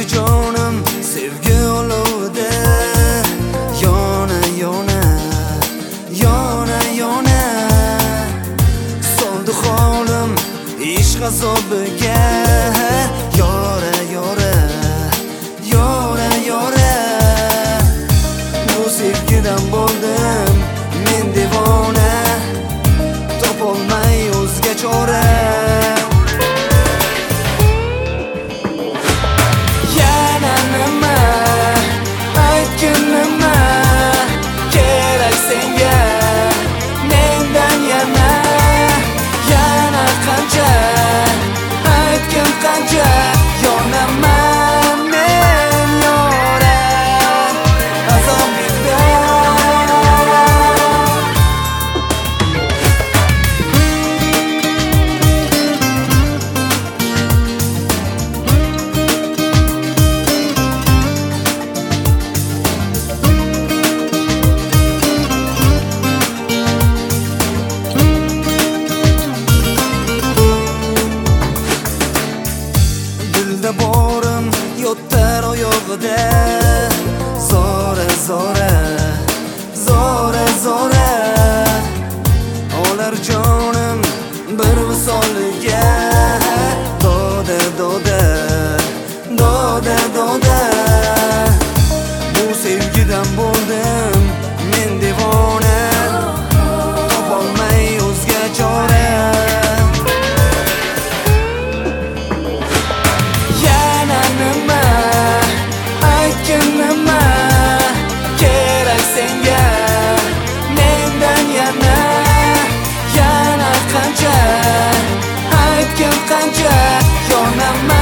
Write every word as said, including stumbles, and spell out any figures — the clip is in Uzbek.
jonim sevgi olovida yona yona yona yona soldi holim ishq azobiga yora yora yora yora bu sevgidan bo'ldim men devona topolmay o'zga chora borim yotar oyog'ida zora zora zora zora olar jonim bir visolga doda doda doda doda bu sevgidan bo'ldim men devona topolmay o'zga chora Aytgin qancha yonaman